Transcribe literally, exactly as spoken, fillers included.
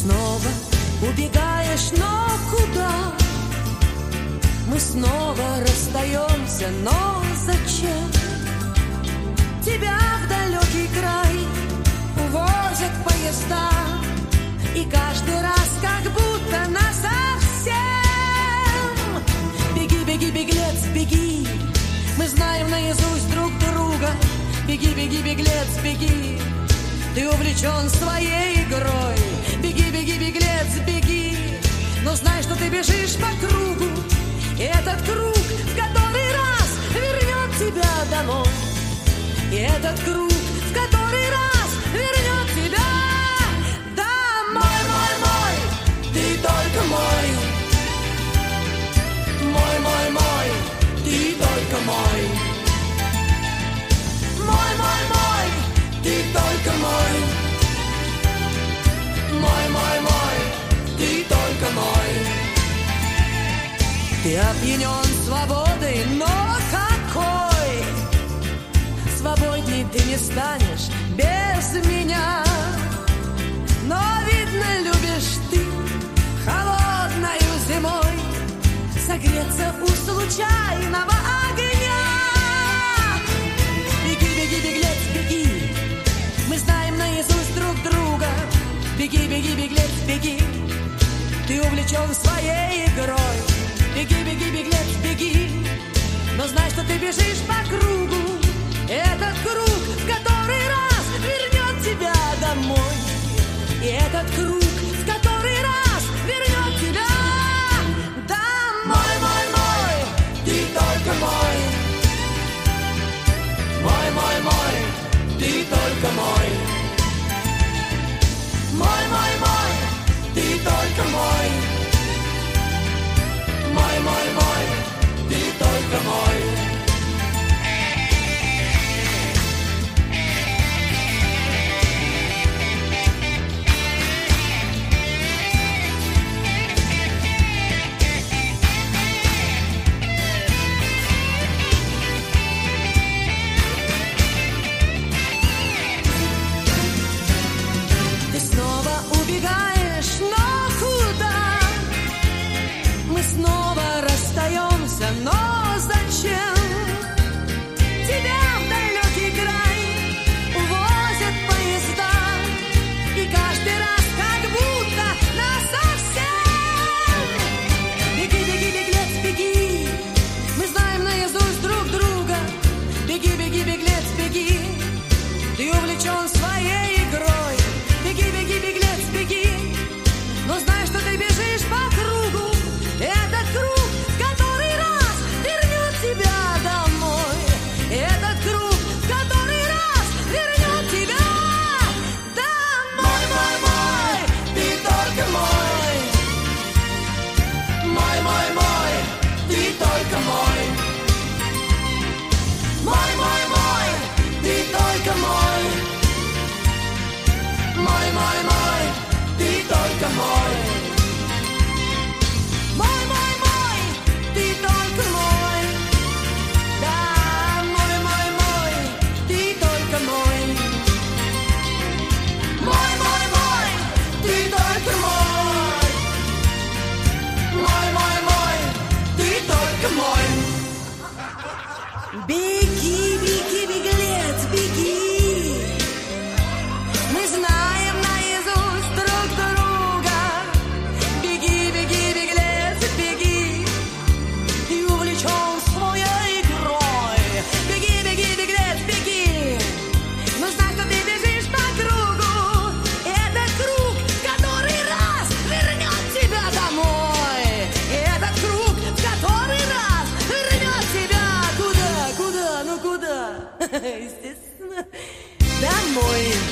снова убегаешь, но куда? Мы снова расстаемся, но зачем? Тебя в далекий край увозят поезда, и каждый раз как будто насовсем. Беги, беги, беглец, беги, мы знаем наизусть друг друга. Беги, беги, беглец, беги, ты увлечен своей игрой. Беги, беги, беглец, беги, но знай, что ты бежишь по кругу, и этот круг в который раз вернет тебя домой. И этот круг в который раз вернет тебя домой. Мой, мой, ты только мой. Мой, мой, мой, ты только мой. Мой, мой, мой, ты только мой. Мой, мой, мой, ты только мой. Ты опьянен свободой, но какой? Свободней ты не станешь без меня. Но, видно, любишь ты холодною зимой согреться у случайного огня. Беги, беги, беглец, беги, мы знаем наизусть друг друга. Беги, беги, беглец, беги, ты увлечен своей игрой. Беги, беги, беглец, беги, но знай, что ты бежишь по кругу. Этот круг в который раз вернет тебя домой. И этот круг в который раз вернет тебя домой. Мой, мой, ты только мой. Мой, мой, мой, ты только мой. Мой, мой, мой, ты только мой. Мой, мой, мой, ты только мой. Ты снова убегаешь, но куда? Мы снова расстаемся, но зачем? Тебя в далекий край увозят поезда, и каждый раз как будто насовсем. Беги, беги, беглец, беги, мы знаем наизусть друг друга. Беги, беги, беглец, беги, ты увлечен своей игрой. Беги, беги, беглец, беги, но знай, что ты бежишь по кругу. Этот круг в который раз вернет тебя домой. Этот круг в который раз вернет тебя домой. Мой, мой, ты только мой. Мой, мой, мой, ты только мой. Мой, мой, мой, ты только мой. Мой, мой, мой, ты только мой. Мой, мой, мой, ты только мой. Да, мой, мой, мой, ты только мой. Мой, мой, мой, ты только мой. Мой, мой, мой, ты только мой. Беги, беги, беглец, беги, мы знаем наизусть друг друга. Беги, беги, беглец, беги, ты увлечен своей игрой. Беги, беги, беглец, беги, но знай, что ты бежишь по кругу. Этот круг в который раз вернет тебя домой. Этот круг в который раз вернет тебя куда, куда, ну куда? Естественно, домой.